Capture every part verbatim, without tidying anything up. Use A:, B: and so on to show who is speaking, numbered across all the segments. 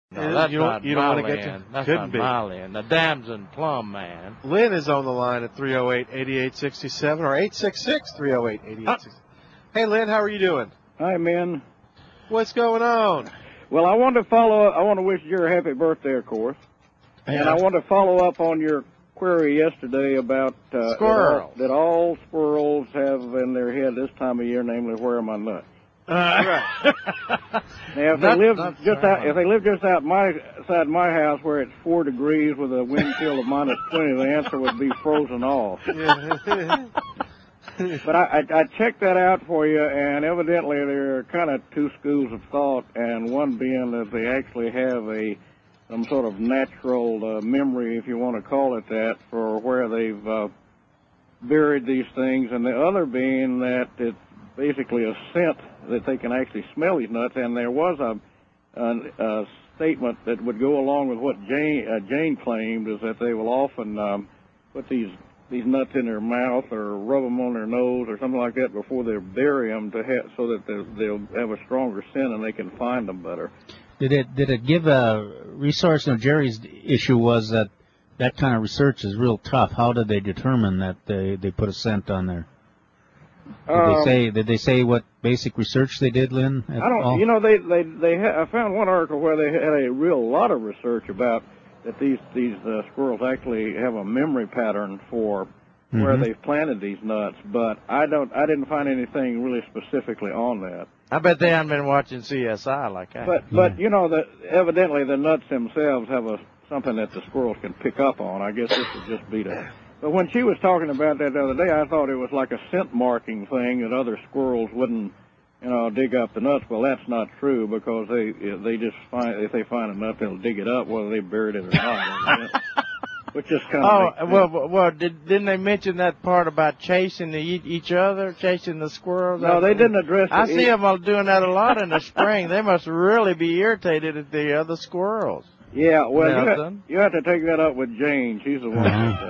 A: No, that's
B: you don't,
A: not
B: you don't
A: my
B: want to get
A: land.
B: to.
A: That's
B: Couldn't
A: not
B: be.
A: my land. The Damson Plum, man.
B: Lynn is on the line at three oh eight, eighty-eight sixty-seven or eight six six, three oh eight, eighty-eight sixty-seven. Hey, Lynn, how are you doing?
C: Hi, man.
B: What's going on?
C: Well, I want to follow. I want to wish you a happy birthday, of course,
B: yeah.
C: and I want to follow up on your query yesterday about uh,
A: squirrels.
C: That all, that all squirrels have in their head this time of year, namely, where are my nuts?
B: Uh, right.
C: Now, if
A: Nut,
C: they live
A: nuts
C: just out, if they live just out my side my house where it's four degrees with a wind chill of minus twenty, the answer would be frozen off. But I, I, I checked that out for you, and evidently there are kind of two schools of thought, and one being that they actually have a some sort of natural uh, memory, if you want to call it that, for where they've uh, buried these things, and the other being that it's basically a scent that they can actually smell these nuts. And there was a, a, a statement that would go along with what Jane, uh, Jane claimed, is that they will often um, put these these nuts in their mouth or rub them on their nose or something like that before they bury them to ha- so that they'll, they'll have a stronger scent and they can find them better.
D: Did it did it give a resource? You know, Jerry's issue was that that kind of research is real tough. How did they determine that they, they put a scent on there? Did
C: Um,
D: they say did they say what basic research they did, Lynn? at
C: I don't.
D: all?
C: You know, they they they. Ha- I found one article where they had a real lot of research about that these these uh, squirrels actually have a memory pattern for mm-hmm. where they've planted these nuts, but I don't. I didn't find anything really specifically on that.
A: I bet they haven't been watching C S I like I.
C: But but you know that evidently the nuts themselves have a something that the squirrels can pick up on. I guess this would just be to. But when she was talking about that the other day, I thought it was like a scent marking thing that other squirrels wouldn't, you know, dig up the nuts. Well, that's not true because they they just find if they find a nut, they'll dig it up whether they buried it or not. Which is kind of
A: oh well, well, did, didn't they mention that part about chasing the, each other, chasing the squirrels?
C: No, they didn't address.
A: I
C: it.
A: see them all doing that a lot in the spring. They must really be irritated at the other squirrels.
C: Yeah, well, you have, you have to take that up with Jane. She's the one.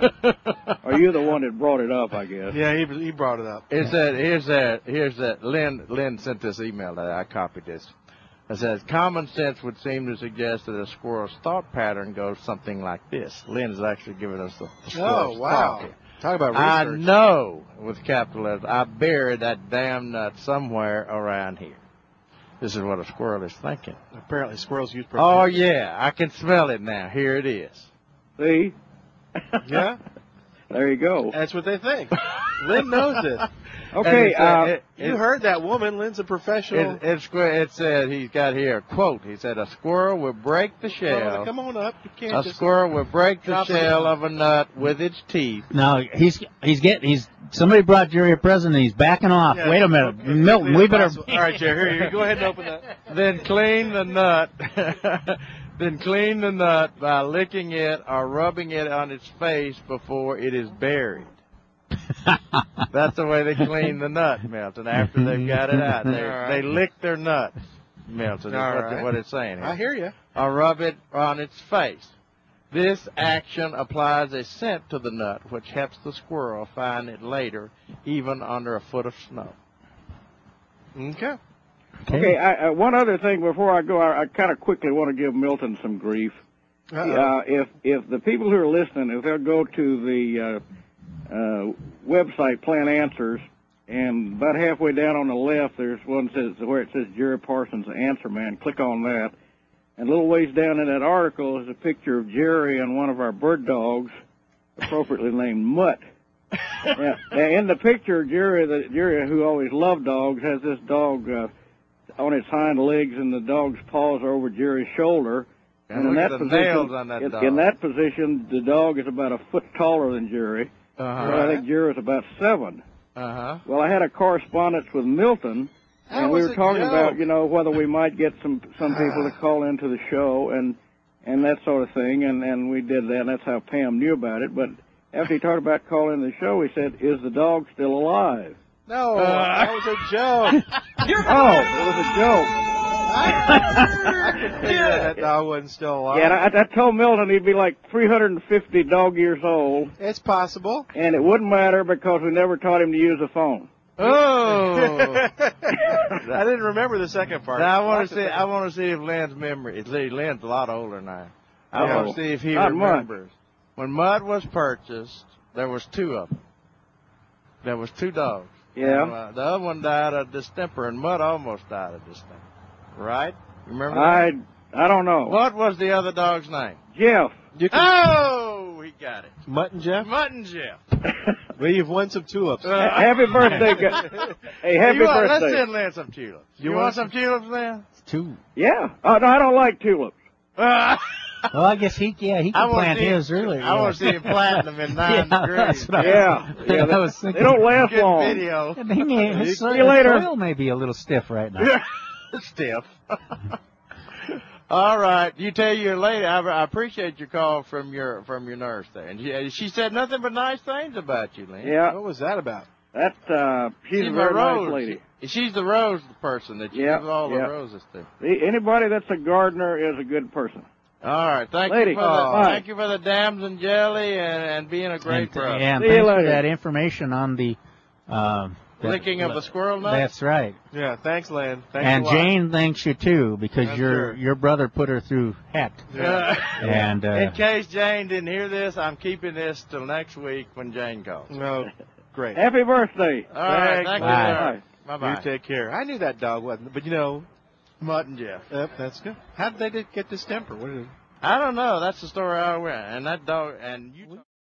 C: that, or you the one that brought it up, I guess.
B: Yeah, he he brought it up.
A: It said, here's that, here's that. Lynn Lynn sent this email that I copied this. It says, common sense would seem to suggest that a squirrel's thought pattern goes something like this. Lynn is actually giving us the, the squirrel's
B: Oh, wow.
A: thought here.
B: Talk about
A: I
B: research.
A: know, with capital letters, I buried that damn nut somewhere around here. This is what a squirrel is thinking.
B: Apparently squirrels use perfume.
A: Oh, yeah, I can smell it now. Here it is.
C: See?
B: Yeah?
C: There you go.
B: That's what they think. Lynn knows this.
C: Okay,
A: it,
C: uh,
A: it,
B: You
A: it,
B: heard that woman. Lynn's a professional.
A: It, it, it said, he's got here a quote. He said, a squirrel will break the shell.
B: Come on up. You can't
A: A
B: just
A: squirrel will break the
B: drop it
A: shell
B: in.
A: of a nut with its teeth.
D: Now he's he's getting he's somebody brought Jerry a present. And he's backing off.
B: Yeah,
D: Wait a minute,
B: okay,
D: Milton. We better.
B: All right, Jerry. Here, you go ahead and open that.
A: Then clean the nut. Then clean the nut by licking it or rubbing it on its face before it is buried. That's the way they clean the nut, Milton, after they've got it out. They,
B: right.
A: they lick their nuts, Milton, is
B: All
A: what,
B: right.
A: what it's saying here.
B: I hear you.
A: Or rub it on its face. This action applies a scent to the nut, which helps the squirrel find it later, even under a foot of snow.
B: Okay.
C: Okay, I, uh, one other thing before I go, I, I kind of quickly want to give Milton some grief.
B: Uh-oh.
C: Uh, if if the people who are listening, if they'll go to the uh, uh, website Plant Answers, and about halfway down on the left, there's one that says where it says Jerry Parsons Answer Man. Click on that, and a little ways down in that article is a picture of Jerry and one of our bird dogs, appropriately named Mutt. Now, in the picture, Jerry, the Jerry who always loved dogs, has this dog uh, on its hind legs, and the dog's paws are over Jerry's shoulder.
A: And,
C: And in
A: look
C: that
A: at the
C: position,
A: nails on that
C: in,
A: dog.
C: in that position, the dog is about a foot taller than Jerry.
A: Uh-huh.
C: So I think Jerry is about seven.
A: Uh-huh.
C: Well, I had a correspondence with Milton,
B: That
C: and we
B: was
C: were
B: a
C: talking
B: joke.
C: about, you know, whether we might get some some people to call into the show and and that sort of thing, and and we did that. And that's how Pam knew about it. But after he talked about calling the show, he said, "Is the dog still alive?"
B: No,
A: Uh,
B: that was a joke.
C: Oh, it was a joke.
B: I could figure that that dog wasn't still alive.
C: Yeah, and I, I told Milton he'd be like three hundred fifty dog years old,
B: It's possible.
C: and it wouldn't matter because we never taught him to use a phone.
A: Oh.
B: I didn't remember the second part.
A: Now I want
B: Watch
A: to see.
B: it.
A: I want to see if Lynn's memory. See, Lynn's a lot older now. I
C: Yeah.
A: want to see if he
C: Not much.
A: remembers. When Mud was purchased, there was two of them. There was two dogs.
C: Yeah.
A: And, uh, the other one died of distemper, and Mud almost died of distemper. Right? Remember
C: I
A: that?
C: I don't know.
A: What was the other dog's name?
C: Jeff.
B: You can,
A: Oh, he got it.
B: Mutton Jeff?
A: Mutton Jeff.
B: Well, you've won some tulips.
A: Uh,
C: Happy birthday. gu- Hey, happy
A: you want, Let's
C: birthday.
A: send Lynn some tulips. You,
B: You
A: want
B: want
A: some tulips, Lynn?
D: Two.
C: Yeah. Oh, no, I don't like tulips.
A: Uh,
D: Well, I guess he, yeah, he
A: I
D: can
A: wanna
D: plant
A: see-
D: his earlier.
A: I
D: yeah.
A: want to see him planting them in nine
D: Yeah,
A: degrees.
D: that's what I-
C: Yeah. Yeah,
D: I was
C: They
D: thinking.
C: don't last
A: Good
C: long.
A: video.
D: I mean, he- his
C: See
D: soil,
C: you later.
D: soil may be a little stiff right now.
A: Stiff. All right, you tell your lady. I, I appreciate your call from your from your nurse there, and she, she said nothing but nice things about you, Lynn.
C: Yeah.
B: What was that about?
C: That, uh, she's,
A: she's
C: a
A: my
C: very nice
A: rose
C: lady.
A: She- she's the rose person that you
C: Yeah,
A: give all the
C: yeah.
A: roses to.
C: See, anybody that's a gardener is a good person.
A: All right, thank
C: Lady.
A: you for the
C: Oh.
A: thank you for the dams and jelly and, and being a great
D: And,
A: brother.
D: and
C: See you
D: thanks for
C: later.
D: that information on the. Uh, that-
A: Licking of the squirrel nut.
D: That's right.
B: Yeah, thanks, Lynn. Thanks
D: And
B: a lot.
D: Jane thanks you too because
B: I'm
D: your
B: sure.
D: your brother put her through heck.
A: Uh,
D: And uh,
A: in case Jane didn't hear this, I'm keeping this till next week when Jane calls.
B: No, great.
C: Happy birthday.
A: All right,
B: Thanks.
A: thank
D: Bye.
A: you, sir. Bye bye.
B: You take care. I knew that dog wasn't, but you know,
A: Mutton Jeff.
B: yep, that's good. How did they get distemper? What did it?
A: I don't know. That's the story I went. And that dog, and you.